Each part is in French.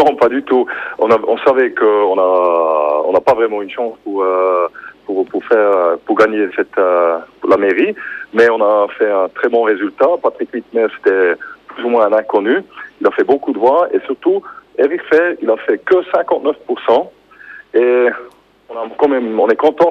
Non, pas du tout. On savait qu'on n'a pas vraiment une chance pour gagner la mairie, mais on a fait un très bon résultat. Patrick Wittmer, c'était plus ou moins un inconnu. Il a fait beaucoup de voix et surtout, Éric Fay, il a fait que 59%. Et on est content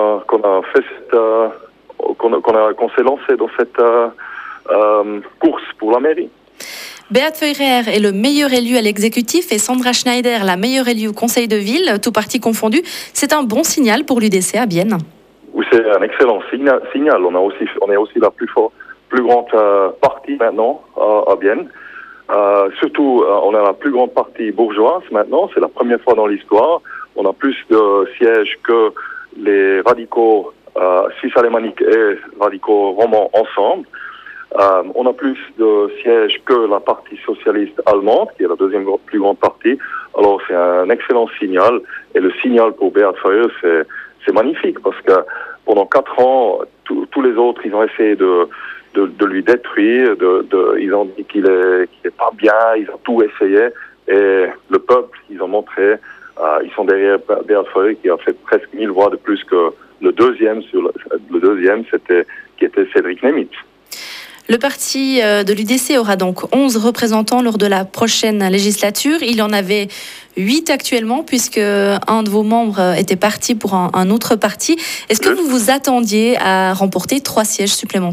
qu'on s'est lancé dans cette course pour la mairie. Beat Feurer est le meilleur élu à l'exécutif et Sandra Schneider la meilleure élue au conseil de ville, tout parti confondu. C'est un bon signal pour l'UDC à Bienne. Oui, c'est un excellent signal. On est aussi la plus grande partie maintenant à Bienne. Surtout, on a la plus grande partie bourgeoise maintenant. C'est la première fois dans l'histoire. On a plus de sièges que les radicaux suisses alémaniques et radicaux romans ensemble. On a plus de sièges que la partie socialiste allemande, qui est la deuxième plus grande partie. Alors c'est un excellent signal. Et le signal pour Beat Feurer, c'est magnifique parce que pendant 4 ans, tous les autres, ils ont essayé de lui détruire. Ils ont dit qu'il est pas bien. Ils ont tout essayé. Et le peuple, ils ont montré. Ils sont derrière Beat Feurer qui a fait presque 1000 voix de plus que le deuxième. Le deuxième, qui était Cédric Nemitz. Le parti de l'UDC aura donc 11 représentants lors de la prochaine législature. Il en avait 8 actuellement, puisque un de vos membres était parti pour un autre parti. Est-ce que vous vous attendiez à remporter 3 sièges supplémentaires ?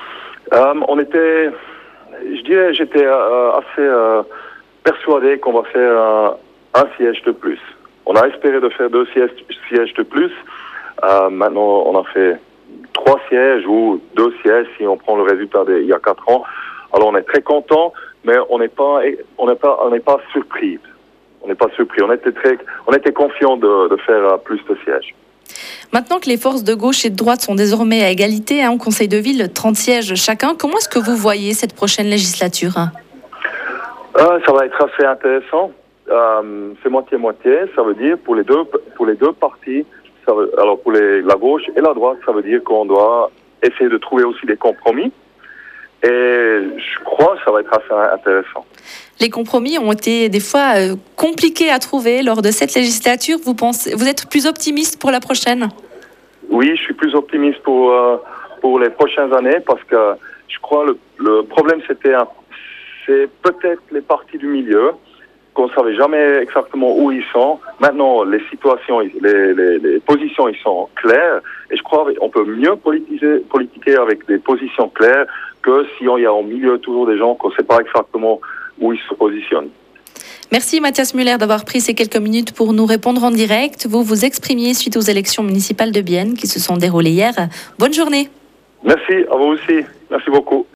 J'étais assez persuadé qu'on va faire un siège de plus. On a espéré de faire 2 sièges de plus. Maintenant, on a fait 3 sièges ou 2 sièges si on prend le résultat d'il y a 4 ans. Alors on est très content, mais on n'est pas surpris. On n'est pas surpris. On était confiant de faire plus de sièges. Maintenant que les forces de gauche et de droite sont désormais à égalité au Conseil de ville, 30 sièges chacun, comment est-ce que vous voyez cette prochaine législature ? Ça va être assez intéressant. C'est moitié-moitié. Ça veut dire pour les deux partis. Alors pour la gauche et la droite, ça veut dire qu'on doit essayer de trouver aussi des compromis. Et je crois que ça va être assez intéressant. Les compromis ont été des fois compliqués à trouver lors de cette législature. Vous êtes plus optimiste pour la prochaine ? Oui, je suis plus optimiste pour les prochaines années parce que je crois le problème c'est peut-être les partis du milieu. Qu'on ne savait jamais exactement où ils sont. Maintenant, les situations, les positions, ils sont claires. Et je crois qu'on peut mieux politiquer avec des positions claires que si il y a au milieu toujours des gens qu'on ne sait pas exactement où ils se positionnent. Merci Mathias Müller d'avoir pris ces quelques minutes pour nous répondre en direct. Vous vous exprimiez suite aux élections municipales de Bienne qui se sont déroulées hier. Bonne journée. Merci, à vous aussi. Merci beaucoup.